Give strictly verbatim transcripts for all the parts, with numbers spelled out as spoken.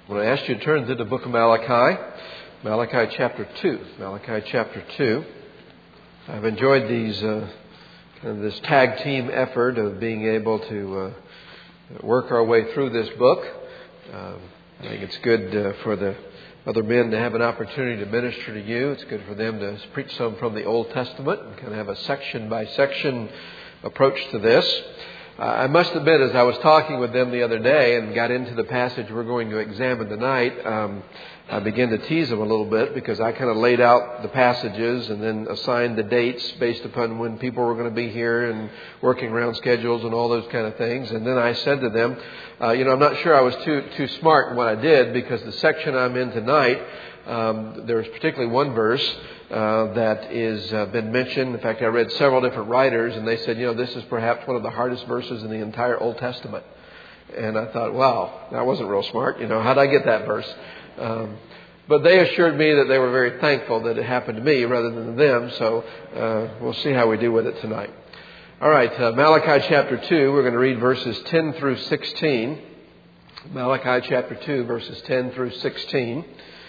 I'm going to ask you to turn to the book of Malachi, Malachi chapter two. Malachi chapter two. I've enjoyed these, uh, kind of this tag team effort of being able to uh, work our way through this book. Um, I think it's good uh, for the other men to have an opportunity to minister to you. It's good for them to preach some from the Old Testament and kind of have a section by section approach to this. Uh, I must admit, as I was talking with them the other day and got into the passage we're going to examine tonight, um, I began to tease them a little bit because I kind of laid out the passages and then assigned the dates based upon when people were going to be here and working around schedules and all those kind of things. And then I said to them, uh, you know, I'm not sure I was too too smart in what I did, because the section I'm in tonight, um, there's particularly one verse uh, that is uh, been mentioned. In fact, I read several different writers, and they said, you know, this is perhaps one of the hardest verses in the entire Old Testament. And I thought, wow, that wasn't real smart. You know, how'd I get that verse? Um, but they assured me that they were very thankful that it happened to me rather than them. So uh, we'll see how we do with it tonight. All right, uh, Malachi chapter two. We're going to read verses ten through sixteen. Malachi chapter two, verses ten through sixteen.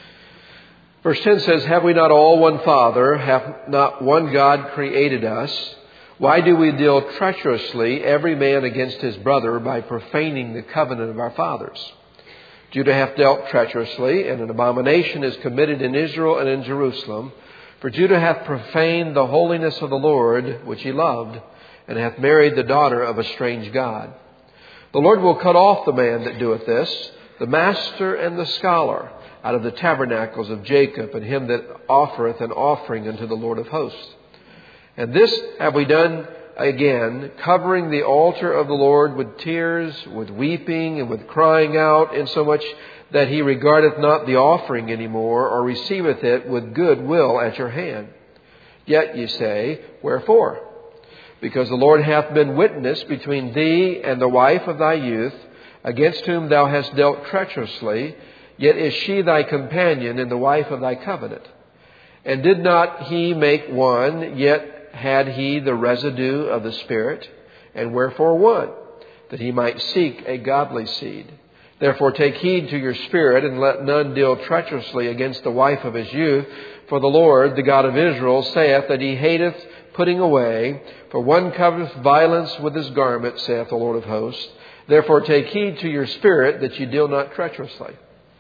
Verse ten says, "Have we not all one Father? Hath not one God created us? Why do we deal treacherously, every man against his brother, by profaning the covenant of our fathers? Judah hath dealt treacherously, and an abomination is committed in Israel and in Jerusalem. For Judah hath profaned the holiness of the Lord, which he loved, and hath married the daughter of a strange god. The Lord will cut off the man that doeth this, the master and the scholar, out of the tabernacles of Jacob, and him that offereth an offering unto the Lord of hosts. And this have we done again, covering the altar of the Lord with tears, with weeping, and with crying out, insomuch that he regardeth not the offering any more, or receiveth it with good will at your hand. Yet ye say, Wherefore? Because the Lord hath been witness between thee and the wife of thy youth, against whom thou hast dealt treacherously, yet is she thy companion and the wife of thy covenant. And did not he make one, yet had he the residue of the Spirit? And wherefore one? That he might seek a godly seed. Therefore take heed to your spirit, and let none deal treacherously against the wife of his youth. For the Lord, the God of Israel, saith that he hateth putting away. For one coveteth violence with his garment, saith the Lord of hosts. Therefore take heed to your spirit, that ye deal not treacherously."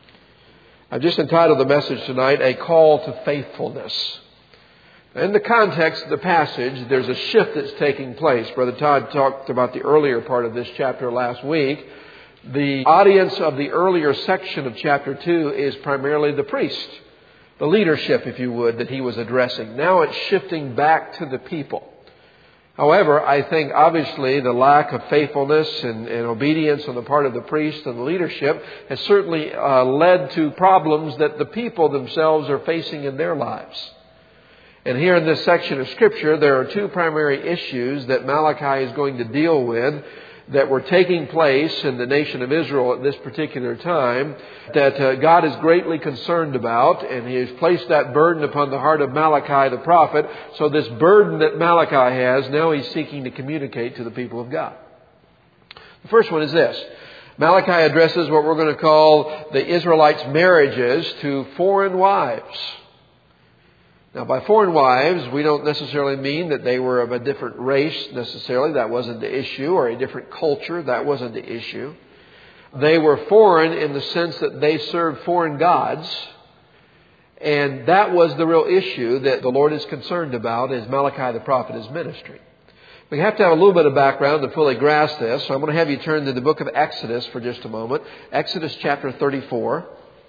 I've just entitled the message tonight, A Call to Faithfulness. In the context of the passage, there's a shift that's taking place. Brother Todd talked about the earlier part of this chapter last week. The audience of the earlier section of chapter two is primarily the priest, the leadership, if you would, that he was addressing. Now it's shifting back to the people. However, I think obviously the lack of faithfulness and, and obedience on the part of the priest and the leadership has certainly uh, led to problems that the people themselves are facing in their lives. And here in this section of Scripture, there are two primary issues that Malachi is going to deal with that were taking place in the nation of Israel at this particular time, that uh, God is greatly concerned about, and He has placed that burden upon the heart of Malachi the prophet. So this burden that Malachi has, now he's seeking to communicate to the people of God. The first one is this. Malachi addresses what we're going to call the Israelites' marriages to foreign wives. Now, by foreign wives, we don't necessarily mean that they were of a different race necessarily. That wasn't the issue. Or a different culture. That wasn't the issue. They were foreign in the sense that they served foreign gods. And that was the real issue that the Lord is concerned about as Malachi the prophet is ministering. We have to have a little bit of background to fully grasp this. So I'm going to have you turn to the book of Exodus for just a moment. Exodus chapter thirty-four.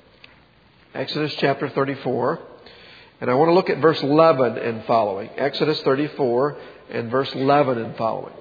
Exodus chapter thirty-four. And I want to look at verse eleven and following. Exodus thirty-four and verse eleven and following.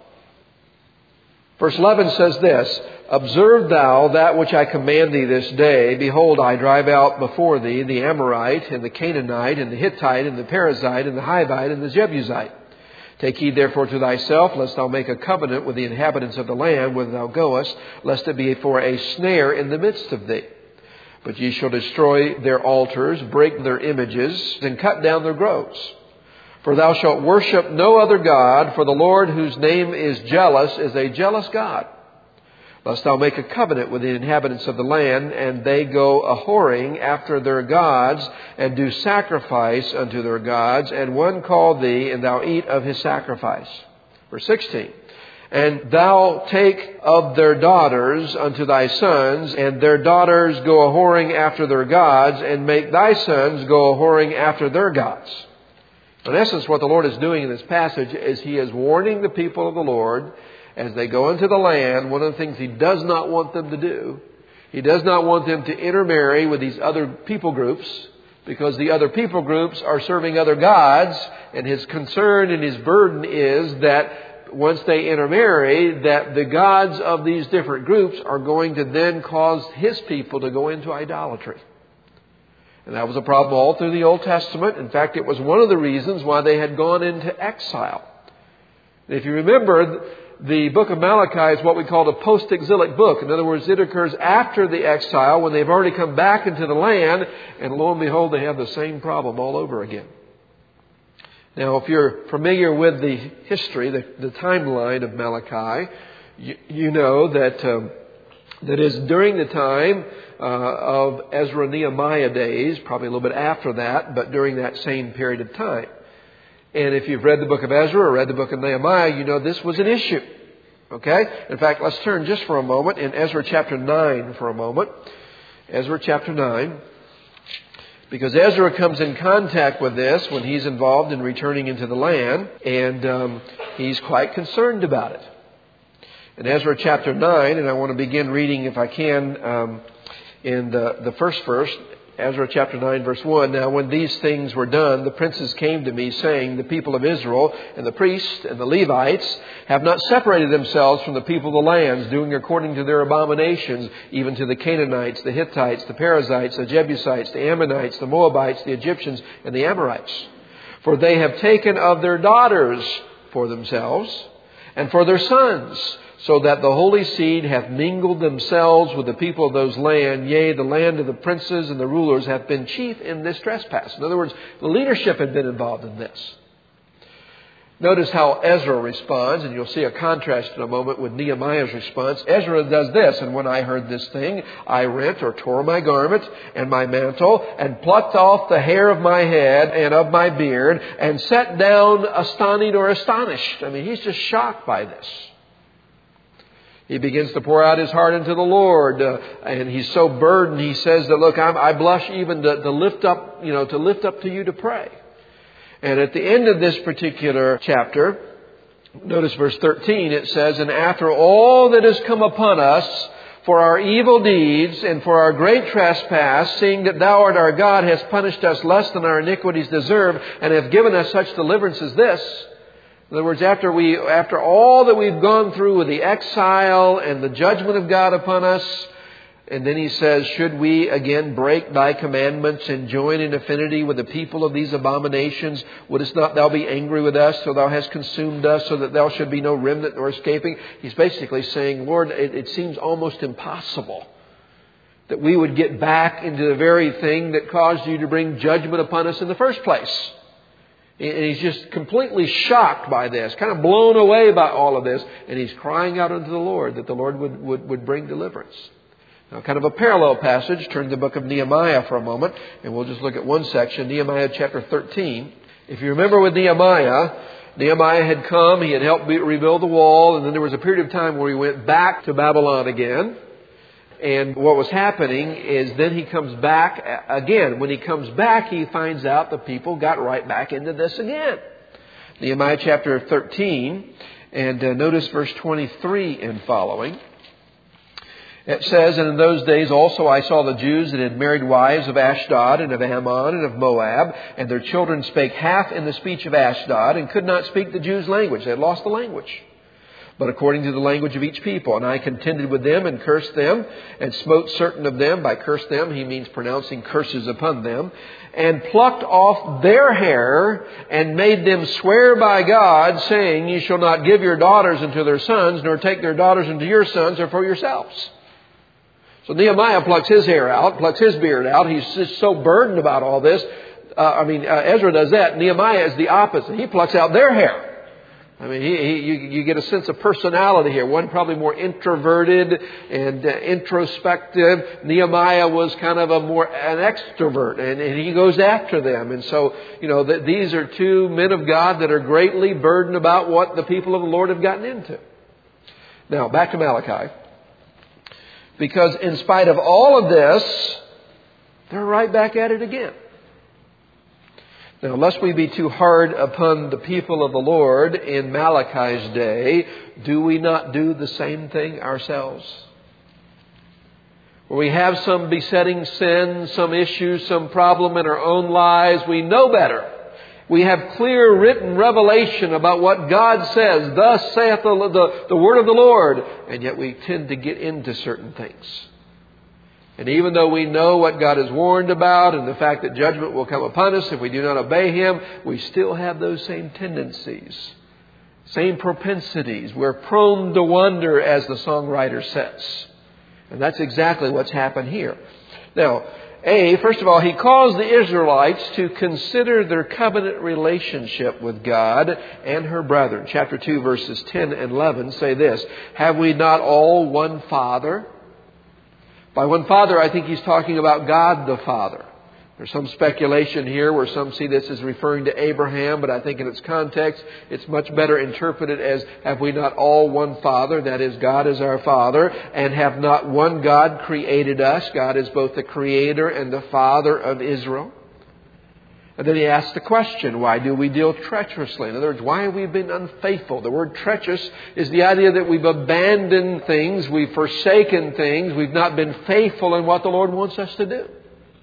Verse eleven says this, "Observe thou that which I command thee this day. Behold, I drive out before thee the Amorite, and the Canaanite, and the Hittite, and the Perizzite, and the Hivite, and the Jebusite. Take heed therefore to thyself, lest thou make a covenant with the inhabitants of the land, whither thou goest, lest it be for a snare in the midst of thee. But ye shall destroy their altars, break their images, and cut down their groves. For thou shalt worship no other God, for the Lord whose name is jealous is a jealous God. Lest thou make a covenant with the inhabitants of the land, and they go a-whoring after their gods, and do sacrifice unto their gods, and one call thee, and thou eat of his sacrifice. Verse sixteen. And thou take of their daughters unto thy sons, and their daughters go a-whoring after their gods, and make thy sons go a-whoring after their gods. In essence, what the Lord is doing in this passage is He is warning the people of the Lord as they go into the land. One of the things He does not want them to do, He does not want them to intermarry with these other people groups, because the other people groups are serving other gods, and His concern and His burden is that once they intermarry, that the gods of these different groups are going to then cause His people to go into idolatry. And that was a problem all through the Old Testament. In fact, it was one of the reasons why they had gone into exile. If you remember, the book of Malachi is what we call a post-exilic book. In other words, it occurs after the exile, when they've already come back into the land, and lo and behold, they have the same problem all over again. Now, if you're familiar with the history, the, the timeline of Malachi, you, you know that um, that is during the time uh, of Ezra Nehemiah days, probably a little bit after that, but during that same period of time. And if you've read the book of Ezra or read the book of Nehemiah, you know this was an issue. Okay? In fact, let's turn just for a moment in Ezra chapter nine for a moment. Ezra chapter nine. Because Ezra comes in contact with this when he's involved in returning into the land, and um, he's quite concerned about it. In Ezra chapter nine, and I want to begin reading, if I can, um, in the, the first verse, Ezra chapter nine, verse one. Now, when these things were done, the princes came to me, saying, the people of Israel and the priests and the Levites have not separated themselves from the people of the lands, doing according to their abominations, even to the Canaanites, the Hittites, the Perizzites, the Jebusites, the Ammonites, the Moabites, the Egyptians, and the Amorites. For they have taken of their daughters for themselves and for their sons, so that the holy seed hath mingled themselves with the people of those land. Yea, the land of the princes and the rulers hath been chief in this trespass. In other words, the leadership had been involved in this. Notice how Ezra responds, and you'll see a contrast in a moment with Nehemiah's response. Ezra does this, and when I heard this thing, I rent or tore my garment and my mantle, and plucked off the hair of my head and of my beard, and sat down astonished or astonished. I mean, he's just shocked by this. He begins to pour out his heart into the Lord, uh, and he's so burdened. He says that, look, I'm, I blush even to, to lift up, you know, to lift up to you to pray. And at the end of this particular chapter, notice verse thirteen, it says, and after all that has come upon us for our evil deeds and for our great trespass, seeing that thou art our God, hast punished us less than our iniquities deserve, and have given us such deliverance as this. In other words, after we, after all that we've gone through with the exile and the judgment of God upon us, and then he says, should we again break thy commandments and join in affinity with the people of these abominations? Wouldst not thou be angry with us, so thou hast consumed us, so that thou should be no remnant nor escaping? He's basically saying, Lord, it, it seems almost impossible that we would get back into the very thing that caused you to bring judgment upon us in the first place. And he's just completely shocked by this, kind of blown away by all of this. And he's crying out unto the Lord that the Lord would, would, would bring deliverance. Now, kind of a parallel passage. Turn to the book of Nehemiah for a moment, and we'll just look at one section, Nehemiah chapter thirteen. If you remember with Nehemiah, Nehemiah had come, he had helped rebuild the wall, and then there was a period of time where he went back to Babylon again. And what was happening is then he comes back again. When he comes back, he finds out the people got right back into this again. Nehemiah chapter thirteen, and uh, notice verse twenty-three and following. It says, and in those days also I saw the Jews that had married wives of Ashdod and of Ammon and of Moab, and their children spake half in the speech of Ashdod, and could not speak the Jews' language. They had lost the language, but according to the language of each people. And I contended with them and cursed them, and smote certain of them. By curse them, he means pronouncing curses upon them, and plucked off their hair, and made them swear by God, saying, ye shall not give your daughters unto their sons, nor take their daughters unto your sons, or for yourselves. So Nehemiah plucks his hair out, plucks his beard out. He's just so burdened about all this. Uh, I mean, uh, Ezra does that. Nehemiah is the opposite. He plucks out their hair. I mean, he, he, you, you get a sense of personality here. One probably more introverted and uh, introspective. Nehemiah was kind of a more an extrovert, and, and he goes after them. And so, you know, th- these are two men of God that are greatly burdened about what the people of the Lord have gotten into. Now, back to Malachi. Because in spite of all of this, they're right back at it again. Now, lest we be too hard upon the people of the Lord in Malachi's day, do we not do the same thing ourselves? Where we have some besetting sin, some issue, some problem in our own lives, we know better. We have clear written revelation about what God says, thus saith the, the, the word of the Lord, and yet we tend to get into certain things. And even though we know what God has warned about and the fact that judgment will come upon us if we do not obey Him, we still have those same tendencies, same propensities. We're prone to wander, as the songwriter says. And that's exactly what's happened here. Now, A, first of all, he calls the Israelites to consider their covenant relationship with God and her brethren. Chapter two, verses ten and eleven say this, "Have we not all one Father?" By one Father, I think he's talking about God the Father. There's some speculation here where some see this as referring to Abraham, but I think in its context, it's much better interpreted as, have we not all one Father? That is, God is our Father. And have not one God created us? God is both the Creator and the Father of Israel. And then he asks the question, why do we deal treacherously? In other words, why have we been unfaithful? The word treacherous is the idea that we've abandoned things, we've forsaken things, we've not been faithful in what the Lord wants us to do.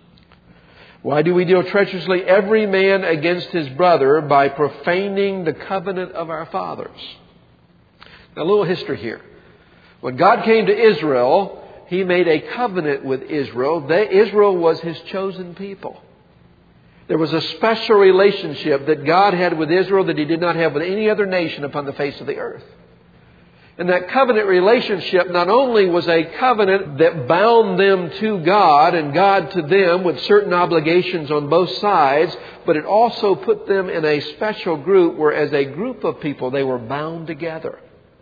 Why do we deal treacherously? Every man against his brother by profaning the covenant of our fathers. Now, a little history here. When God came to Israel, He made a covenant with Israel. They, Israel was His chosen people. There was a special relationship that God had with Israel that He did not have with any other nation upon the face of the earth. And that covenant relationship not only was a covenant that bound them to God and God to them with certain obligations on both sides, but it also put them in a special group where as a group of people they were bound together.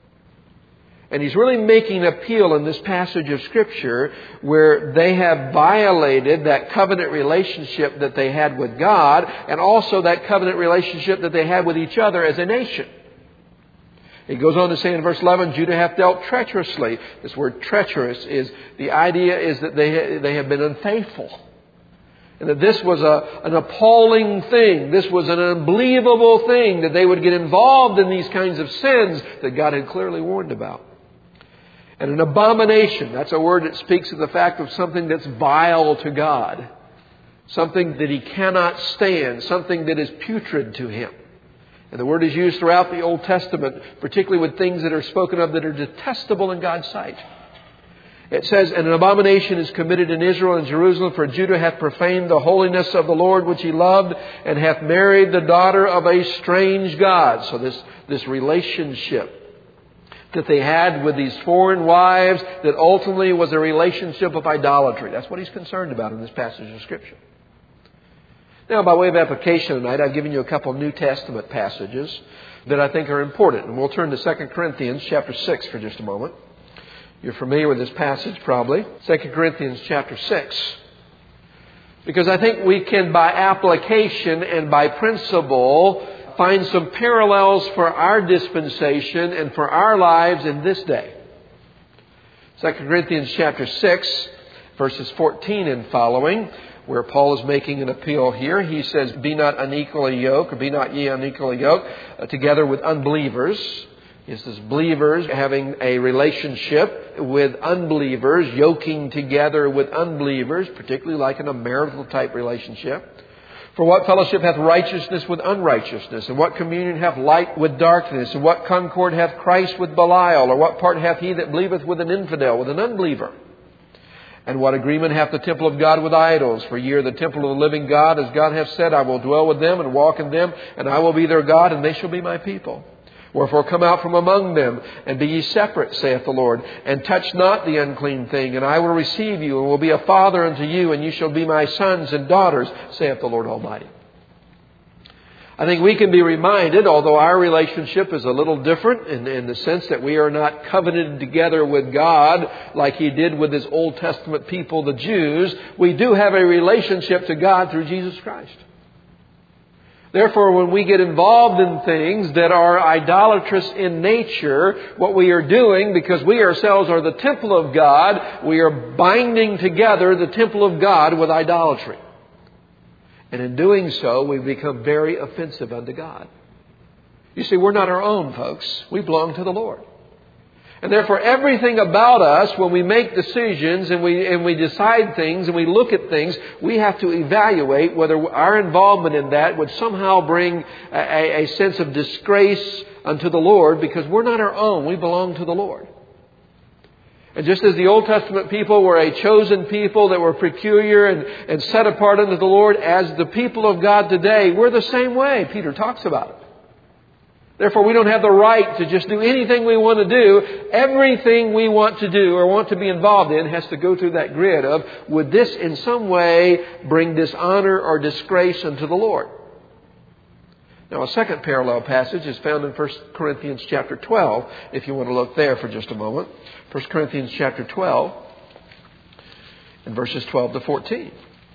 And He's really making an appeal in this passage of Scripture where they have violated that covenant relationship that they had with God and also that covenant relationship that they had with each other as a nation. He goes on to say in verse eleven, Judah hath dealt treacherously. This word treacherous is, the idea is that they, they have been unfaithful. And that this was a, an appalling thing. This was an unbelievable thing that they would get involved in these kinds of sins that God had clearly warned about. And an abomination, that's a word that speaks of the fact of something that's vile to God. Something that He cannot stand. Something that is putrid to Him. And the word is used throughout the Old Testament, particularly with things that are spoken of that are detestable in God's sight. It says, and an abomination is committed in Israel and Jerusalem, for Judah hath profaned the holiness of the Lord which he loved, and hath married the daughter of a strange god. So this, this relationship that they had with these foreign wives that ultimately was a relationship of idolatry. That's what he's concerned about in this passage of Scripture. Now, by way of application tonight, I've given you a couple of New Testament passages that I think are important. And we'll turn to Second Corinthians chapter six for just a moment. You're familiar with this passage probably. Second Corinthians chapter six. Because I think we can, by application and by principle, find some parallels for our dispensation and for our lives in this day. Second Corinthians chapter six, verses fourteen and following, where Paul is making an appeal here. He says, be not unequally yoked, or be not ye unequally yoked, uh, together with unbelievers. He says, believers having a relationship with unbelievers, yoking together with unbelievers, particularly like in a marital type relationship. For what fellowship hath righteousness with unrighteousness? And what communion hath light with darkness? And what concord hath Christ with Belial? Or what part hath he that believeth with an infidel, with an unbeliever? And what agreement hath the temple of God with idols? For ye are the temple of the living God, as God hath said, I will dwell with them and walk in them, and I will be their God, and they shall be my people. Wherefore come out from among them, and be ye separate, saith the Lord, and touch not the unclean thing, and I will receive you, and will be a father unto you, and you shall be my sons and daughters, saith the Lord Almighty. I think we can be reminded, although our relationship is a little different in, in the sense that we are not covenanted together with God like He did with His Old Testament people, the Jews, we do have a relationship to God through Jesus Christ. Therefore, when we get involved in things that are idolatrous in nature, what we are doing, because we ourselves are the temple of God, we are binding together the temple of God with idolatry. And in doing so, we become very offensive unto God. You see, we're not our own, folks. We belong to the Lord. And therefore, everything about us, when we make decisions and we and we decide things and we look at things, we have to evaluate whether our involvement in that would somehow bring a, a sense of disgrace unto the Lord, because we're not our own. We belong to the Lord. And just as the Old Testament people were a chosen people that were peculiar and, and set apart unto the Lord, as the people of God today, we're the same way. Peter talks about it. Therefore, we don't have the right to just do anything we want to do. Everything we want to do or want to be involved in has to go through that grid of, would this in some way bring dishonor or disgrace unto the Lord? Now, a second parallel passage is found in First Corinthians chapter twelve, if you want to look there for just a moment. First Corinthians chapter twelve, and verses twelve to fourteen.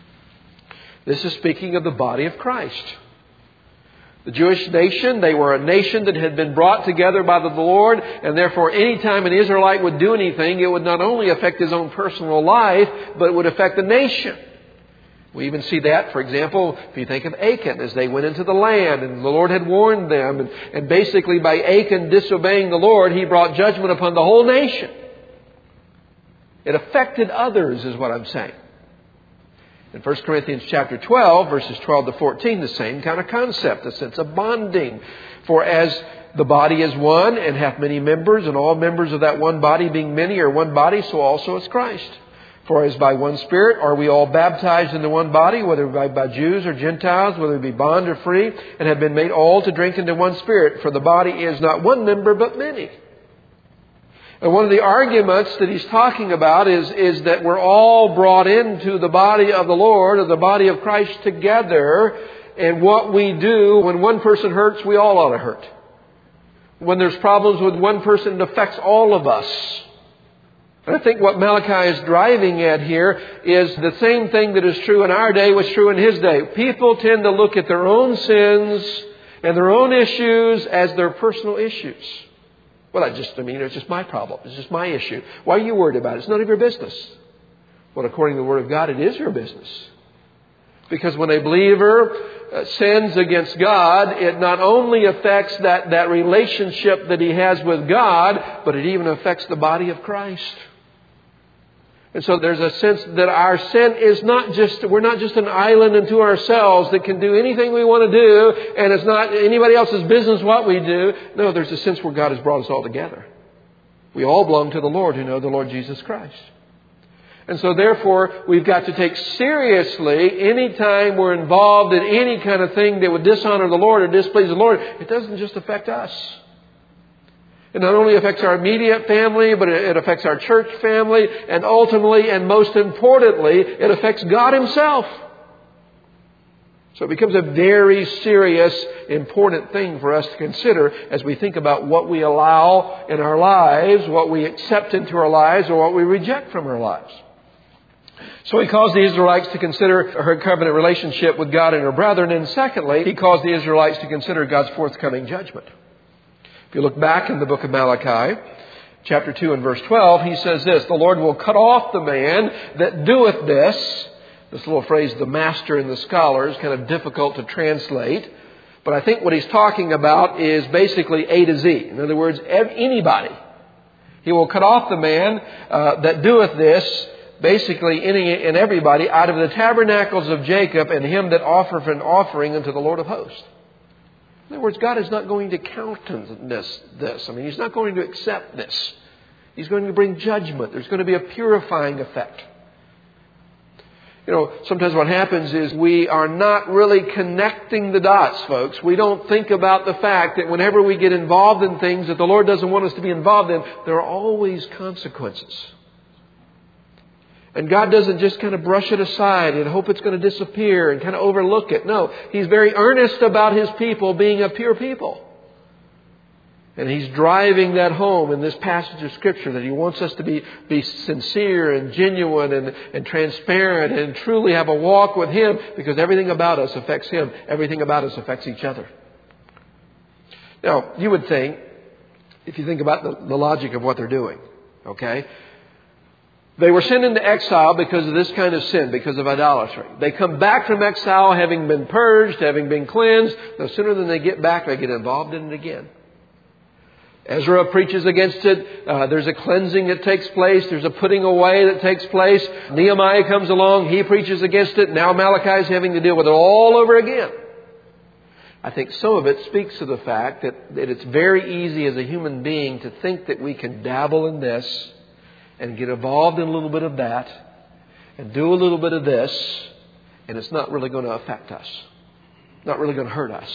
This is speaking of the body of Christ. The Jewish nation, they were a nation that had been brought together by the Lord, and therefore any time an Israelite would do anything, it would not only affect his own personal life, but it would affect the nation. We even see that, for example, if you think of Achan, as they went into the land and the Lord had warned them. And, and basically by Achan disobeying the Lord, he brought judgment upon the whole nation. It affected others, is what I'm saying. In First Corinthians chapter twelve, verses twelve to fourteen, the same kind of concept, a sense of bonding. For as the body is one and hath many members, and all members of that one body being many are one body, so also is Christ. For as by one Spirit are we all baptized into one body, whether by, by Jews or Gentiles, whether it be bond or free, and have been made all to drink into one Spirit. For the body is not one member, but many. And one of the arguments that he's talking about is, is that we're all brought into the body of the Lord, or the body of Christ together. And what we do, when one person hurts, we all ought to hurt. When there's problems with one person, it affects all of us. And I think what Malachi is driving at here is the same thing that is true in our day was true in his day. People tend to look at their own sins and their own issues as their personal issues. Well, I just, I mean, it's just my problem. It's just my issue. Why are you worried about it? It's none of your business. Well, according to the Word of God, it is your business. Because when a believer uh, sins against God, it not only affects that, that relationship that he has with God, but it even affects the body of Christ. And so there's a sense that our sin is not just, we're not just an island unto ourselves that can do anything we want to do, and it's not anybody else's business what we do. No, there's a sense where God has brought us all together. We all belong to the Lord who know the Lord Jesus Christ. And so therefore, we've got to take seriously any time we're involved in any kind of thing that would dishonor the Lord or displease the Lord. It doesn't just affect us. It not only affects our immediate family, but it affects our church family, and ultimately and most importantly, it affects God Himself. So it becomes a very serious, important thing for us to consider as we think about what we allow in our lives, what we accept into our lives, or what we reject from our lives. So He calls the Israelites to consider her covenant relationship with God and her brethren. And secondly, He calls the Israelites to consider God's forthcoming judgment. If you look back in the book of Malachi, chapter two and verse twelve, he says this: the Lord will cut off the man that doeth this. This little phrase, the master and the scholar, is kind of difficult to translate. But I think what he's talking about is basically A to Z. In other words, anybody. He will cut off the man uh, that doeth this, basically any and everybody, out of the tabernacles of Jacob, and him that offereth an offering unto the Lord of hosts. In other words, God is not going to countenance this. I mean, He's not going to accept this. He's going to bring judgment. There's going to be a purifying effect. You know, sometimes what happens is we are not really connecting the dots, folks. We don't think about the fact that whenever we get involved in things that the Lord doesn't want us to be involved in, there are always consequences. And God doesn't just kind of brush it aside and hope it's going to disappear and kind of overlook it. No, He's very earnest about His people being a pure people. And He's driving that home in this passage of Scripture, that He wants us to be, be sincere and genuine and, and transparent and truly have a walk with Him, because everything about us affects Him. Everything about us affects each other. Now, you would think, if you think about the, the logic of what they're doing, okay? They were sent into exile because of this kind of sin, because of idolatry. They come back from exile having been purged, having been cleansed. No sooner than they get back, they get involved in it again. Ezra preaches against it. Uh, there's a cleansing that takes place. There's a putting away that takes place. Nehemiah comes along. He preaches against it. Now Malachi is having to deal with it all over again. I think some of it speaks to the fact that, that it's very easy as a human being to think that we can dabble in this and get involved in a little bit of that and do a little bit of this, and it's not really going to affect us. Not really going to hurt us.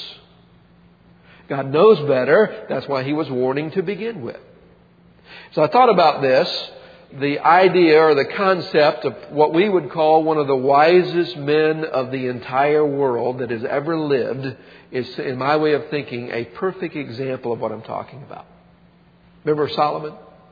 God knows better. That's why He was warning to begin with. So I thought about this, the idea or the concept of what we would call one of the wisest men of the entire world that has ever lived is, in my way of thinking, a perfect example of what I'm talking about. Remember Solomon?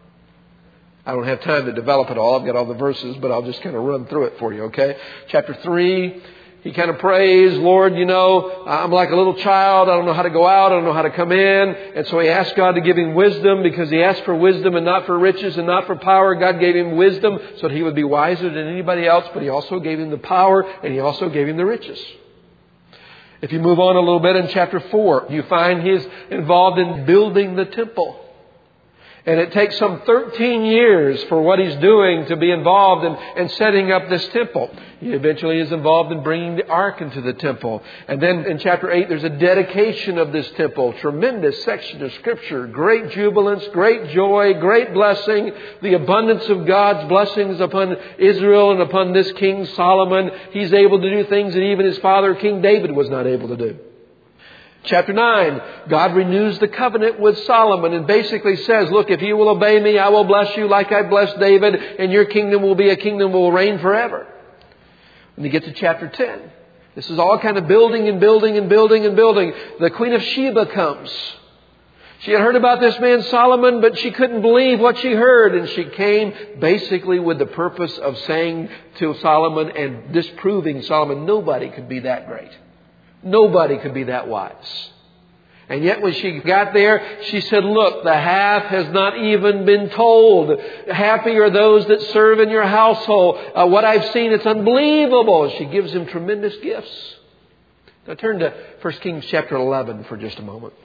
I don't have time to develop it all. I've got all the verses, but I'll just kind of run through it for you, okay? Chapter three, he kind of prays, Lord, you know, I'm like a little child. I don't know how to go out. I don't know how to come in. And so he asked God to give him wisdom, because he asked for wisdom and not for riches and not for power. God gave him wisdom so that he would be wiser than anybody else, but He also gave him the power and He also gave him the riches. If you move on a little bit in chapter four, you find he's involved in building the temple. And it takes some thirteen years for what he's doing to be involved in, in setting up this temple. He eventually is involved in bringing the ark into the temple. And then in chapter eight, there's a dedication of this temple. Tremendous section of Scripture. Great jubilance, great joy, great blessing. The abundance of God's blessings upon Israel and upon this King Solomon. He's able to do things that even his father, King David, was not able to do. Chapter nine, God renews the covenant with Solomon and basically says, look, if you will obey me, I will bless you like I blessed David, and your kingdom will be a kingdom that will reign forever. When you get to chapter ten, this is all kind of building and building and building and building. The Queen of Sheba comes. She had heard about this man Solomon, but she couldn't believe what she heard. And she came basically with the purpose of saying to Solomon and disproving Solomon, nobody could be that great. Nobody could be that wise. And yet when she got there, she said, look, the half has not even been told. Happy are those that serve in your household. Uh, what I've seen, it's unbelievable. She gives him tremendous gifts. Now turn to First Kings chapter eleven for just a moment.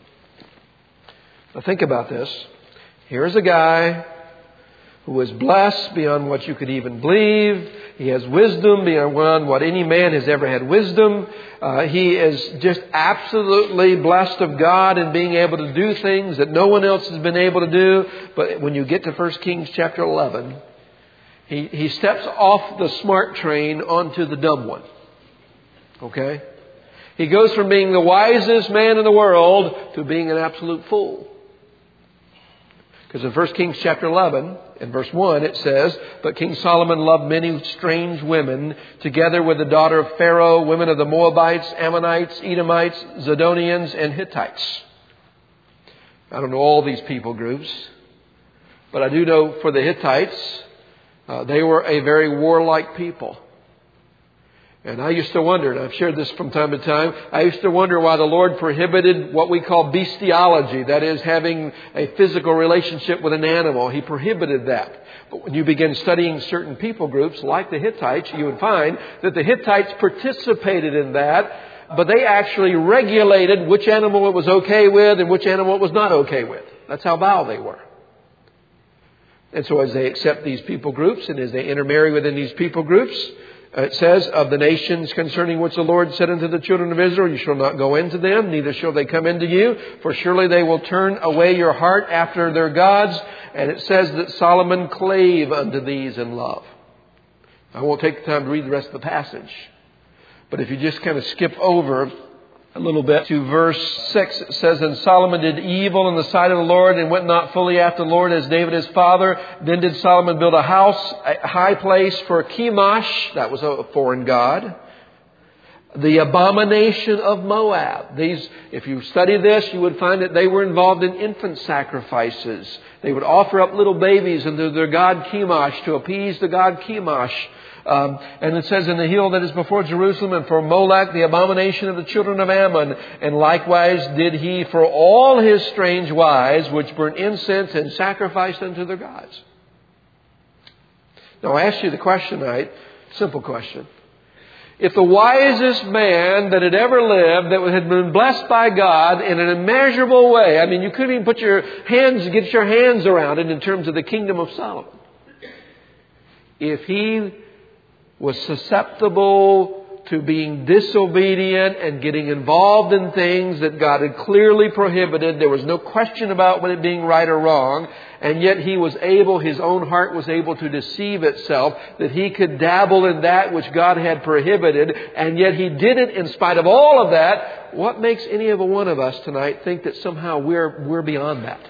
Now think about this. Here's a guy who is blessed beyond what you could even believe. He has wisdom beyond what any man has ever had wisdom. Uh, he is just absolutely blessed of God in being able to do things that no one else has been able to do. But when you get to First Kings chapter eleven, he, he steps off the smart train onto the dumb one. Okay? He goes from being the wisest man in the world to being an absolute fool. Because in First Kings chapter eleven, in verse one, it says, but King Solomon loved many strange women, together with the daughter of Pharaoh, women of the Moabites, Ammonites, Edomites, Zidonians, and Hittites. I don't know all these people groups, but I do know for the Hittites, uh, they were a very warlike people. And I used to wonder, and I've shared this from time to time, I used to wonder why the Lord prohibited what we call bestiality, that is, having a physical relationship with an animal. He prohibited that. But when you begin studying certain people groups, like the Hittites, you would find that the Hittites participated in that, but they actually regulated which animal it was okay with and which animal it was not okay with. That's how vile they were. And so as they accept these people groups and as they intermarry within these people groups, it says, of the nations concerning which the Lord said unto the children of Israel, you shall not go into them, neither shall they come into you, for surely they will turn away your heart after their gods. And it says that Solomon clave unto these in love. I won't take the time to read the rest of the passage. But if you just kind of skip over a little bit to verse six. It says, "And Solomon did evil in the sight of the Lord and went not fully after the Lord as David his father. Then did Solomon build a house, a high place for Chemosh," that was a foreign god, "the abomination of Moab." These, if you study this, you would find that they were involved in infant sacrifices. They would offer up little babies unto their god Chemosh to appease the god Chemosh. Um, and it says, "In the hill that is before Jerusalem, and for Molech, the abomination of the children of Ammon. And likewise did he for all his strange wives, which burnt incense and sacrificed unto their gods." Now I ask you the question tonight, simple question. If the wisest man that had ever lived, that had been blessed by God in an immeasurable way, I mean, you couldn't even put your hands, get your hands around it in terms of the kingdom of Solomon. If he was susceptible to being disobedient and getting involved in things that God had clearly prohibited, there was no question about it being right or wrong, and yet he was able, his own heart was able to deceive itself that he could dabble in that which God had prohibited, and yet he did it in spite of all of that. What makes any of one of us tonight think that somehow we're, we're beyond that?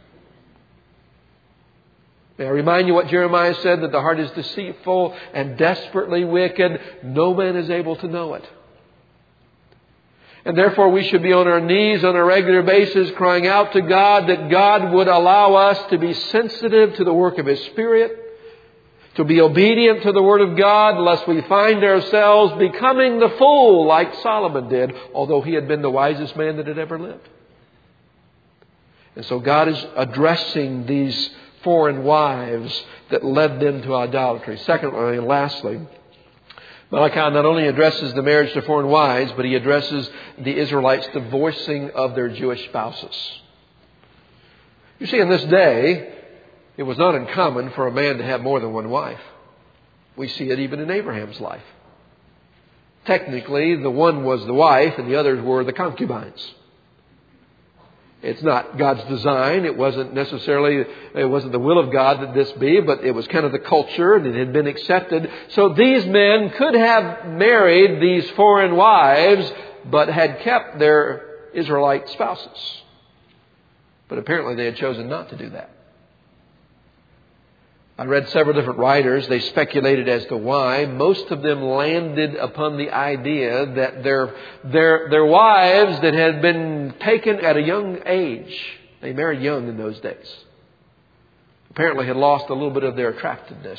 May I remind you what Jeremiah said, that the heart is deceitful and desperately wicked. No man is able to know it. And therefore we should be on our knees on a regular basis crying out to God that God would allow us to be sensitive to the work of His Spirit, to be obedient to the Word of God, lest we find ourselves becoming the fool like Solomon did, although he had been the wisest man that had ever lived. And so God is addressing these foreign wives that led them to idolatry. Secondly and lastly, Malachi not only addresses the marriage to foreign wives, but he addresses the Israelites' divorcing of their Jewish spouses. You see, in this day, it was not uncommon for a man to have more than one wife. We see it even in Abraham's life. Technically, the one was the wife and the others were the concubines. It's not God's design. It wasn't necessarily, it wasn't the will of God that this be, but it was kind of the culture and it had been accepted. So these men could have married these foreign wives, but had kept their Israelite spouses. But apparently they had chosen not to do that. I read several different writers. They speculated as to why. Most of them landed upon the idea that their, their, their wives that had been taken at a young age, they married young in those days, apparently had lost a little bit of their attractiveness.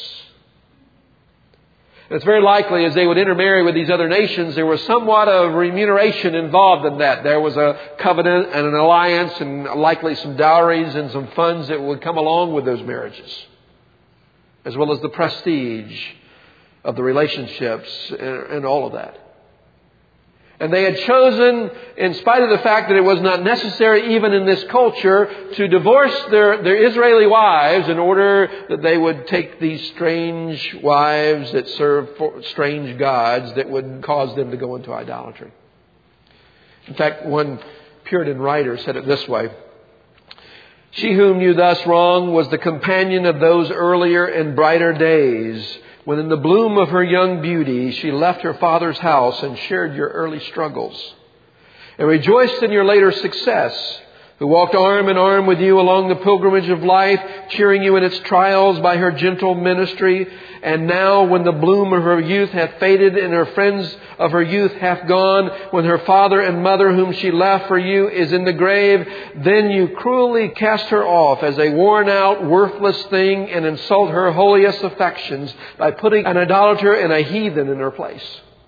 And it's very likely as they would intermarry with these other nations, there was somewhat of remuneration involved in that. There was a covenant and an alliance and likely some dowries and some funds that would come along with those marriages, as well as the prestige of the relationships and all of that. And they had chosen, in spite of the fact that it was not necessary even in this culture, to divorce their, their Israeli wives in order that they would take these strange wives that serve strange gods that would cause them to go into idolatry. In fact, one Puritan writer said it this way: "She whom you thus wrong was the companion of those earlier and brighter days, when in the bloom of her young beauty she left her father's house and shared your early struggles, and rejoiced in your later success, who walked arm in arm with you along the pilgrimage of life, cheering you in its trials by her gentle ministry. And now, when the bloom of her youth hath faded and her friends of her youth hath gone, when her father and mother whom she left for you is in the grave, then you cruelly cast her off as a worn-out, worthless thing and insult her holiest affections by putting an idolater and a heathen in her place."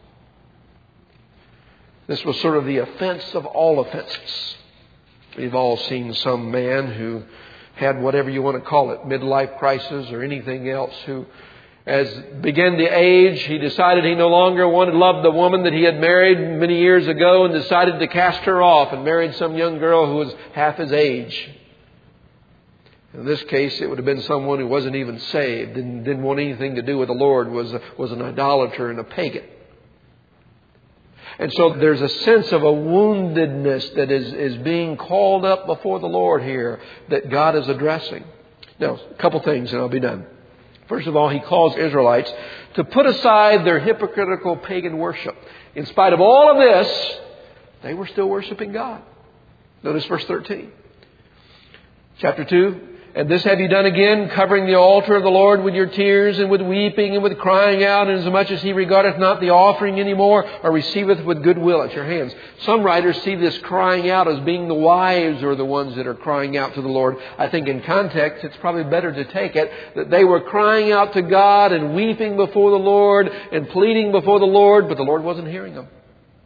This was sort of the offense of all offenses. We've all seen some man who had whatever you want to call it, midlife crisis or anything else, who as began to age, he decided he no longer wanted to love the woman that he had married many years ago and decided to cast her off and married some young girl who was half his age. In this case, it would have been someone who wasn't even saved and didn't want anything to do with the Lord, was, was an idolater and a pagan. And so there's a sense of a woundedness that is, is being called up before the Lord here that God is addressing. Now, a couple things and I'll be done. First of all, He calls Israelites to put aside their hypocritical pagan worship. In spite of all of this, They were still worshiping God. Notice verse thirteen. Chapter two. And this have you done again, covering the altar of the Lord with your tears and with weeping and with crying out, and inasmuch as He regardeth not the offering any more, or receiveth with good will at your hands. Some writers see this crying out as being the wives or the ones that are crying out to the Lord. I think in context it's probably better to take it that they were crying out to God and weeping before the Lord and pleading before the Lord, but the Lord wasn't hearing them.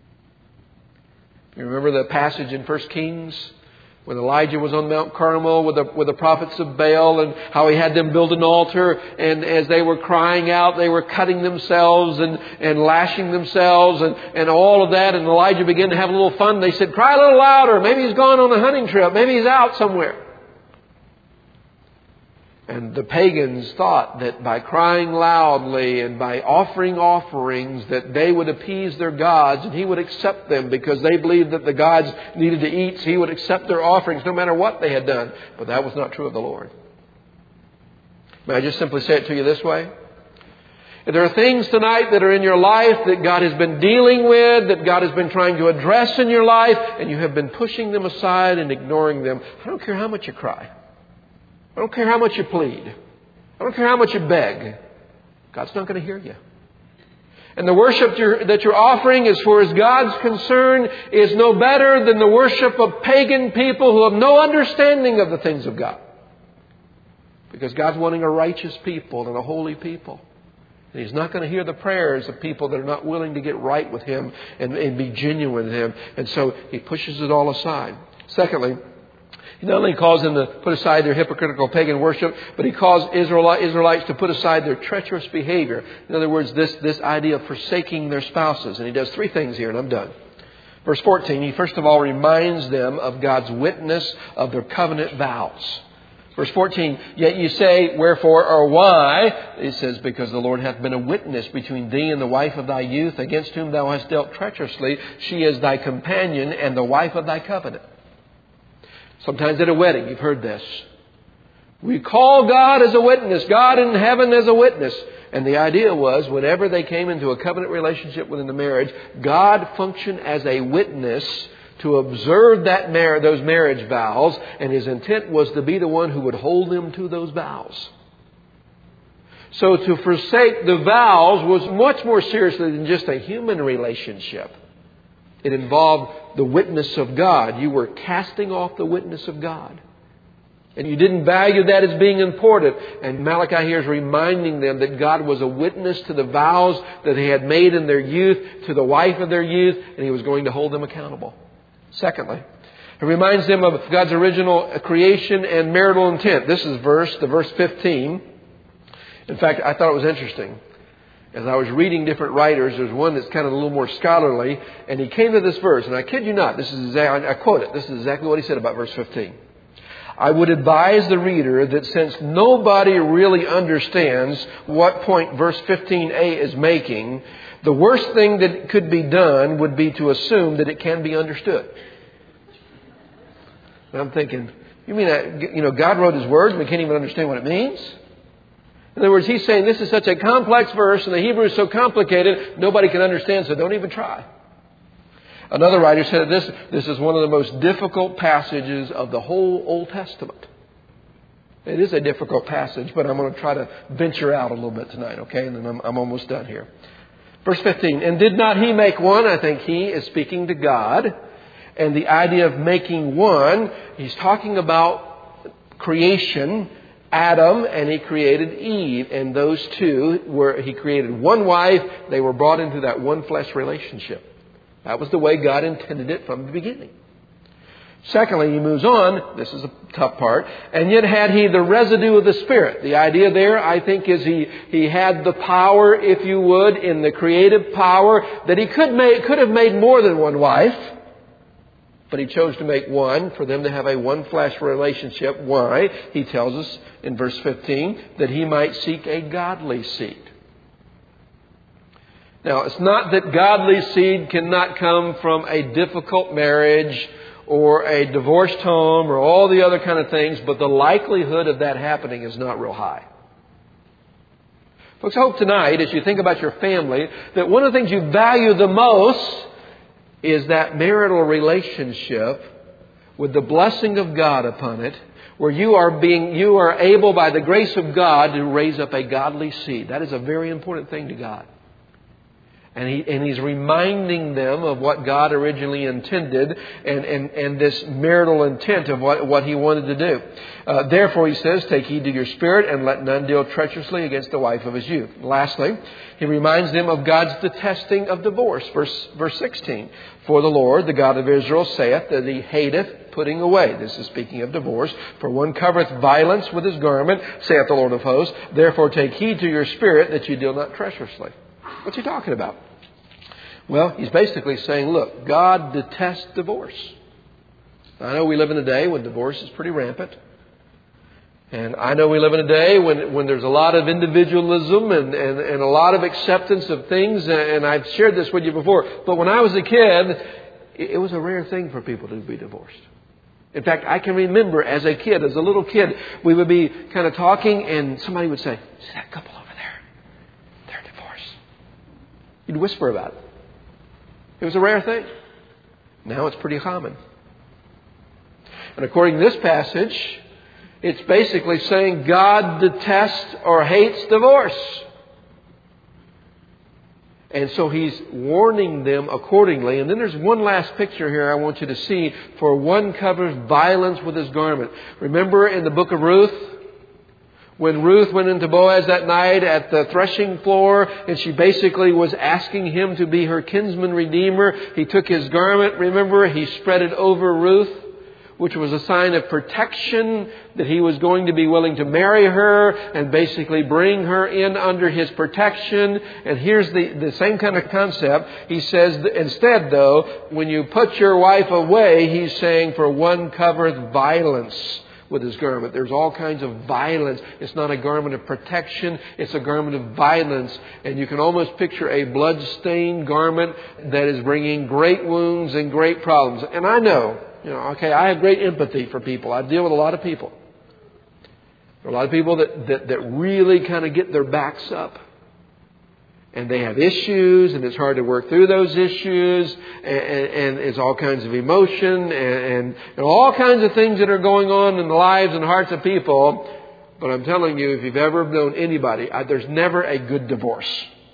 You remember the passage in First Kings? When Elijah was on Mount Carmel with the, with the prophets of Baal, and how he had them build an altar, and as they were crying out, they were cutting themselves and, and lashing themselves and, and all of that. And Elijah began to have a little fun. They said, cry a little louder. Maybe he's gone on a hunting trip. Maybe he's out somewhere. And the pagans thought that by crying loudly and by offering offerings that they would appease their gods and He would accept them, because they believed that the gods needed to eat, so He would accept their offerings no matter what they had done. But that was not true of the Lord. May I just simply say it to you this way? If there are things tonight that are in your life that God has been dealing with, that God has been trying to address in your life, and you have been pushing them aside and ignoring them, I don't care how much you cry. I don't care how much you plead. I don't care how much you beg. God's not going to hear you. And the worship you're, that you're offering, as far as God's concerned, is no better than the worship of pagan people who have no understanding of the things of God. Because God's wanting a righteous people and a holy people. And He's not going to hear the prayers of people that are not willing to get right with Him and, and be genuine with Him. And so He pushes it all aside. Secondly, He not only calls them to put aside their hypocritical pagan worship, but He calls Israelites to put aside their treacherous behavior. In other words, this, this idea of forsaking their spouses. And He does three things here, and I'm done. Verse fourteen, He first of all reminds them of God's witness of their covenant vows. Verse fourteen, yet you say, wherefore or why? It says, because the Lord hath been a witness between thee and the wife of thy youth, against whom thou hast dealt treacherously. She is thy companion and the wife of thy covenant. Sometimes at a wedding, you've heard this. We call God as a witness, God in heaven as a witness. And the idea was, whenever they came into a covenant relationship within the marriage, God functioned as a witness to observe that mar- those marriage vows. And His intent was to be the one who would hold them to those vows. So to forsake the vows was much more seriously than just a human relationship. It involved the witness of God. You were casting off the witness of God. And you didn't value that as being important. And Malachi here is reminding them that God was a witness to the vows that they had made in their youth, to the wife of their youth, and He was going to hold them accountable. Secondly, it reminds them of God's original creation and marital intent. This is verse, the verse fifteen. In fact, I thought it was interesting. As I was reading different writers, there's one that's kind of a little more scholarly, and he came to this verse, and I kid you not, this is exactly, I quote it, this is exactly what he said about verse fifteen. I would advise the reader that since nobody really understands what point verse fifteen a is making, the worst thing that could be done would be to assume that it can be understood. And I'm thinking, you mean that, you know, God wrote His words and we can't even understand what it means? In other words, he's saying this is such a complex verse and the Hebrew is so complicated, nobody can understand, so don't even try. Another writer said this, this is one of the most difficult passages of the whole Old Testament. It is a difficult passage, but I'm going to try to venture out a little bit tonight, okay? And then I'm, I'm almost done here. Verse fifteen, and did not He make one? I think He is speaking to God. And the idea of making one, He's talking about creation, Adam, and He created Eve. And those two were, He created one wife. They were brought into that one flesh relationship. That was the way God intended it from the beginning. Secondly, He moves on. This is a tough part. And yet had He the residue of the Spirit. The idea there, I think, is He, he had the power, if you would, in the creative power, that He could make, could have made more than one wife. But He chose to make one, for them to have a one flesh relationship. Why? He tells us in verse fifteen that He might seek a godly seed. Now, it's not that godly seed cannot come from a difficult marriage or a divorced home or all the other kind of things, but the likelihood of that happening is not real high. Folks, I hope tonight, as you think about your family, that one of the things you value the most is that marital relationship with the blessing of God upon it, where you are being, you are able by the grace of God to raise up a godly seed. That is a very important thing to God. And, he, and He's reminding them of what God originally intended and, and, and this marital intent of what, what He wanted to do. Uh, Therefore, He says, take heed to your spirit and let none deal treacherously against the wife of his youth. Lastly, He reminds them of God's detesting of divorce. Verse, verse sixteen. For the Lord, the God of Israel, saith that He hateth putting away. This is speaking of divorce. For one covereth violence with his garment, saith the Lord of hosts. Therefore, take heed to your spirit that you deal not treacherously. What's He talking about? Well, He's basically saying, look, God detests divorce. I know we live in a day when divorce is pretty rampant. And I know we live in a day when, when there's a lot of individualism and, and, and a lot of acceptance of things. And I've shared this with you before. But when I was a kid, it was a rare thing for people to be divorced. In fact, I can remember as a kid, as a little kid, we would be kind of talking and somebody would say, see that couple over there? They're divorced. You'd whisper about it. It was a rare thing. Now it's pretty common. And according to this passage, it's basically saying God detests or hates divorce. And so He's warning them accordingly. And then there's one last picture here I want you to see. For one covers violence with his garment. Remember in the book of Ruth, when Ruth went into Boaz that night at the threshing floor and she basically was asking him to be her kinsman redeemer, he took his garment, remember, he spread it over Ruth, which was a sign of protection that he was going to be willing to marry her and basically bring her in under his protection. And here's the, the same kind of concept. He says, instead though, when you put your wife away, He's saying, for one covereth violence with his garment. There's all kinds of violence. It's not a garment of protection. It's a garment of violence. And you can almost picture a blood-stained garment that is bringing great wounds and great problems. And I know, you know, okay, I have great empathy for people. I deal with a lot of people. There are a lot of people that, that, that really kind of get their backs up. And they have issues, and it's hard to work through those issues, and, and, and it's all kinds of emotion, and, and, and all kinds of things that are going on in the lives and hearts of people. But I'm telling you, if you've ever known anybody, I, there's never a good divorce.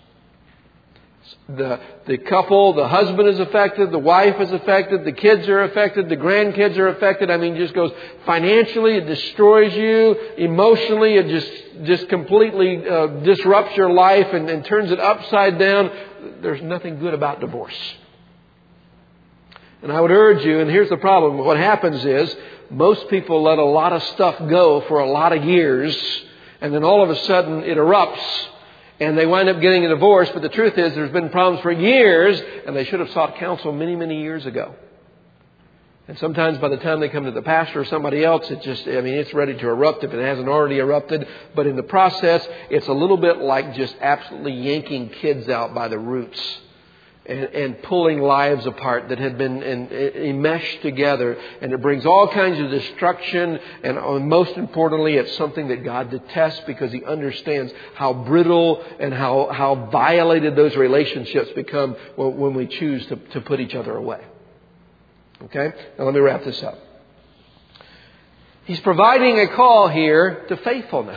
The, the couple, the husband is affected, the wife is affected, the kids are affected, the grandkids are affected. I mean, it just goes financially, it destroys you. Emotionally, it just, just completely uh, disrupts your life and, and turns it upside down. There's nothing good about divorce. And I would urge you, and here's the problem. What happens is most people let a lot of stuff go for a lot of years, and then all of a sudden it erupts. And they wind up getting a divorce. But the truth is there's been problems for years. And they should have sought counsel many, many years ago. And sometimes by the time they come to the pastor or somebody else, it just, I mean, it's ready to erupt if it hasn't already erupted. But in the process, it's a little bit like just absolutely yanking kids out by the roots. And, and pulling lives apart that had been in, in, enmeshed together. And it brings all kinds of destruction. And most importantly, it's something that God detests because He understands how brittle and how, how violated those relationships become when we choose to, to put each other away. Okay? Now let me wrap this up. He's providing a call here to faithfulness.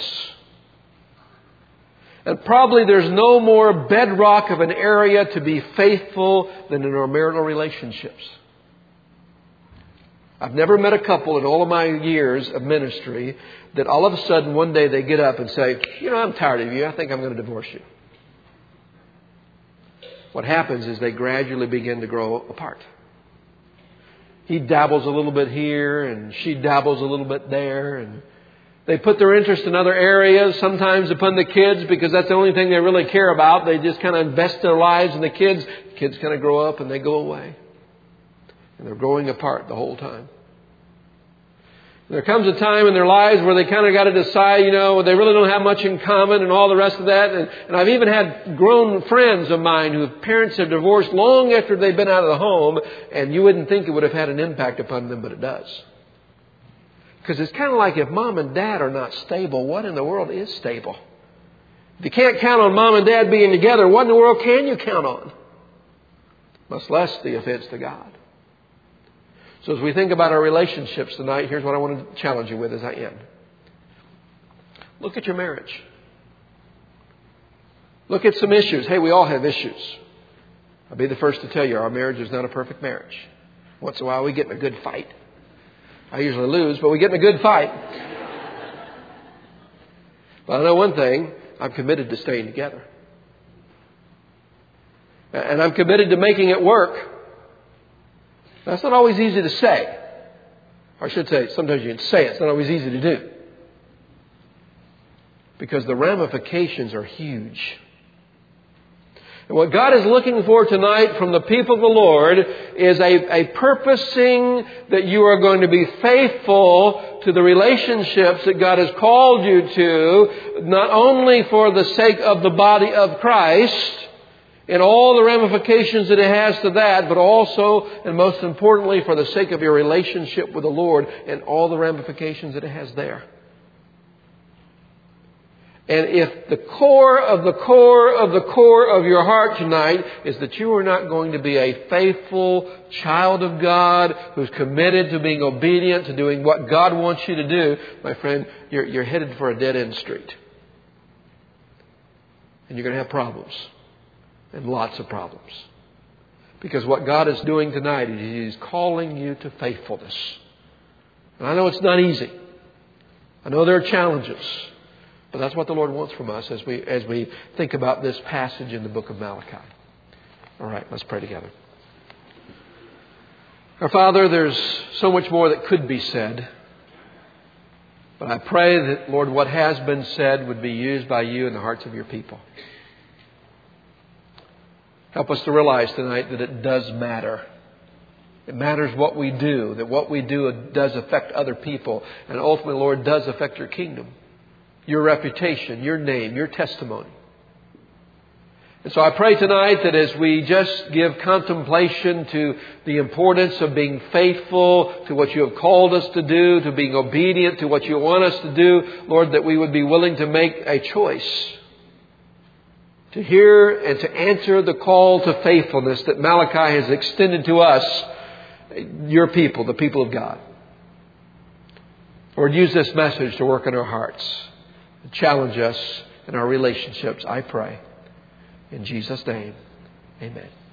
And probably there's no more bedrock of an area to be faithful than in our marital relationships. I've never met a couple in all of my years of ministry that all of a sudden one day they get up and say, you know, I'm tired of you. I think I'm going to divorce you. What happens is they gradually begin to grow apart. He dabbles a little bit here and she dabbles a little bit there, and they put their interest in other areas, sometimes upon the kids, because that's the only thing they really care about. They just kind of invest their lives in the kids. Kids kind of grow up and they go away. And they're growing apart the whole time. There comes a time in their lives where they kind of got to decide, you know, they really don't have much in common and all the rest of that. And, and I've even had grown friends of mine whose parents have divorced long after they've been out of the home. And you wouldn't think it would have had an impact upon them, but it does. Because it's kind of like if mom and dad are not stable, what in the world is stable? If you can't count on mom and dad being together, what in the world can you count on? much less the offense to God. So as we think about our relationships tonight, here's what I want to challenge you with as I end. Look at your marriage. Look at some issues. Hey, we all have issues. I'll be the first to tell you our marriage is not a perfect marriage. Once in a while we get in a good fight. I usually lose, but we get in a good fight. But I know one thing, I'm committed to staying together. And I'm committed to making it work. That's not always easy to say. Or I should say, sometimes you can say it. It's not always easy to do. Because the ramifications are huge. And what God is looking for tonight from the people of the Lord is a, a purposing that you are going to be faithful to the relationships that God has called you to, not only for the sake of the body of Christ and all the ramifications that it has to that, but also and most importantly for the sake of your relationship with the Lord and all the ramifications that it has there. And if the core of the core of the core of your heart tonight is that you are not going to be a faithful child of God who's committed to being obedient, to doing what God wants you to do, my friend, you're, you're headed for a dead-end street. And you're going to have problems. And lots of problems. Because what God is doing tonight is He's calling you to faithfulness. And I know it's not easy. I know there are challenges. But that's what the Lord wants from us as we as we think about this passage in the book of Malachi. All right, let's pray together. Our Father, there's so much more that could be said. But I pray that, Lord, what has been said would be used by you in the hearts of your people. Help us to realize tonight that it does matter. It matters what we do, that what we do does affect other people. And ultimately, Lord, does affect your kingdom. Your reputation, your name, your testimony. And so I pray tonight that as we just give contemplation to the importance of being faithful to what you have called us to do, to being obedient to what you want us to do, Lord, that we would be willing to make a choice to hear and to answer the call to faithfulness that Malachi has extended to us, your people, the people of God. Lord, use this message to work in our hearts. Challenge us in our relationships, I pray. In Jesus' name, amen.